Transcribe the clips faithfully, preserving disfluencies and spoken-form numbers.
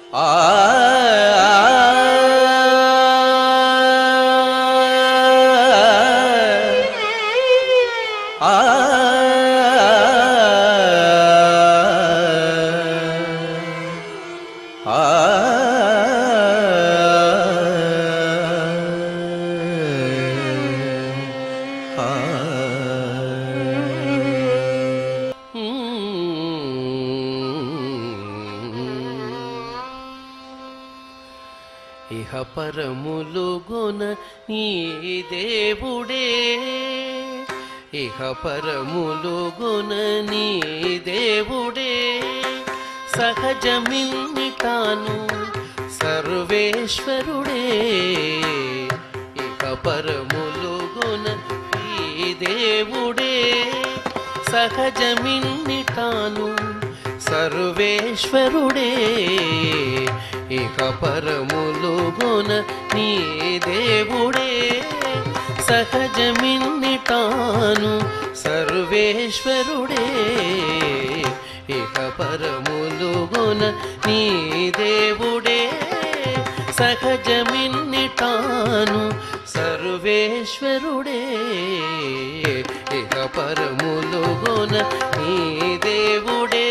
ఆ ఇహ పరములుగున నీ దేవుడే, ఇహ పరములుగున నీ దేవుడే, సహజమిన్నిటాను సర్వేశ్వరుడే. ఇహ పరములుగున నీ దేవుడే, సహజమిన్నిటాను సర్వేశ్వరుడే. ఇక పరములుగున నీ దేవుడే, సహజమిన్నిటాను సర్వేశ్వరుడే. ఇక పరములుగున నీ దేవుడే, సహజమిన్నిటాను సర్వేశ్వరుడే. ఇక పరములుగున నీ దేవుడే.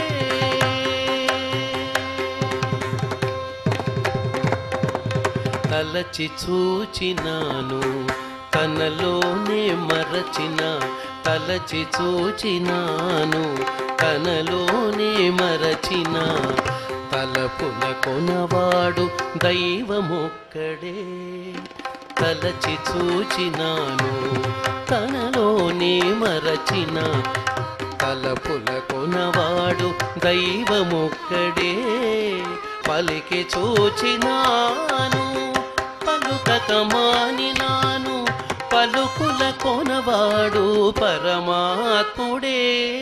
తలచి చూచినాను తనలోనే మరచిన, తలచి చూచినాను తనలోనే మరచిన, తలపుల కొనవాడు దైవమొక్కడే. తలచి చూచినాను తనలోనే మరచిన, తలపుల కొనవాడు దైవమొక్కడే. పలికి చూచినాను పలుకక మానినాను, పలుకుల కొనవాడు పరమాత్ముడే.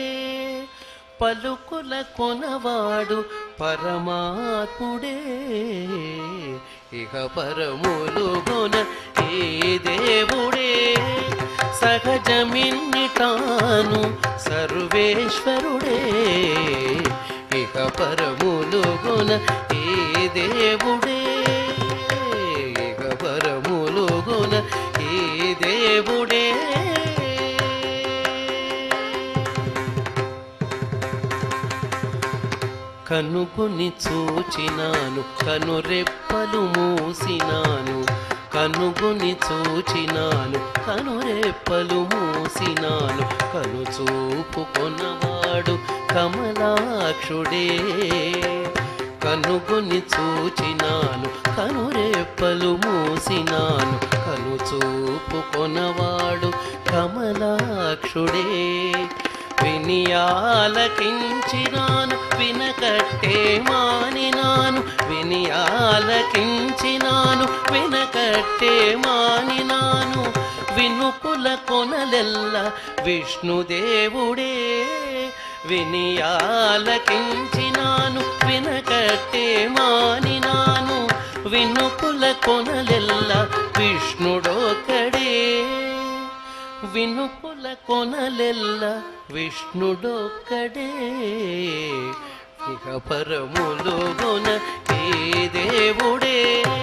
పలుకుల కొనవాడు పరమాత్ముడే. ఇక పరములుగున ఏ దేవుడే, సహజమిన్నిటాను సర్వేశ్వరుడే. ఇక పరములుగున ఏ దేవుడే, ఇక పరములుగున ఏ దేవుడే. కనుగుని చూచినాను కనురెప్పలు మూసినాను, కనుగుని చూచినాను కనురెప్పలు మూసినాను, కను చూపు కొనవాడు కమలాక్షుడే. కనుగుని చూచినాను కనురెప్పలు మూసినాను, కను చూపు కొనవాడు కమలాక్షుడే. వినియాలకించినాను వినకట్టే మానినాను, వినియాలకించినాను వినకట్టే మానినాను, వినుకుల కొనలెల్ల విష్ణుదేవుడే. వినియాలకించినాను వినకట్టే మానినాను, వినుకుల కొనలెల్ల విష్ణుడొక్కడే. వినుకుల కొనలెల్ల విష్ణుడొక్కడే. ఇక పరములుగున ఏ దేవుడే,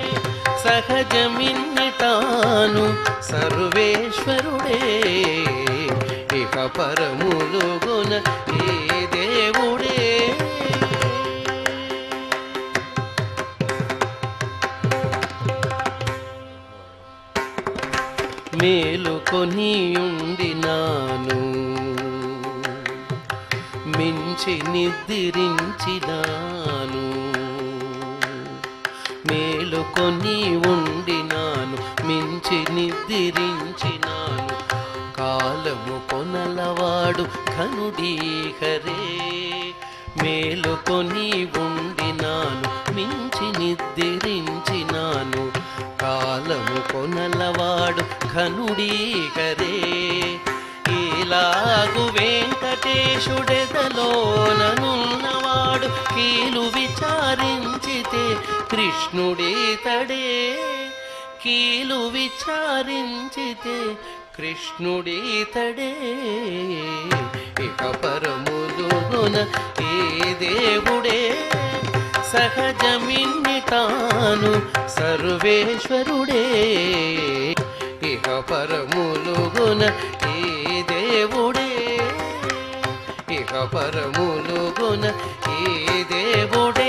సహజమిన్నిటాను సర్వేశ్వరుడే. ఇక పరములుగున ఏ దేవుడే. మేలుకొని ఉండినాను మించి నిద్రించినాను, మేలుకొని ఉండినాను మించి నిద్రించినాను, కాలము కొనలవాడు ఘనుడీహరే. మేలుకొని ఉండినాను మించి నిద్రించినాను, కాలము కొనలవాడు ఘనుడీహరే. ఈలాగు వెంకటేశుడెదలోననున్నవాడు, కీలు విచారించితే కృష్ణుడీతడే. కీలు విచారించితే కృష్ణుడీతడే. ఇక పరములుగున ఏ దేవుడే, సహజమిన్ని తాను సర్వేశ్వరుడే ఇహ పరములుగున ఈ దేవుడే ఇహ పరములుగున ఈ దేవుడే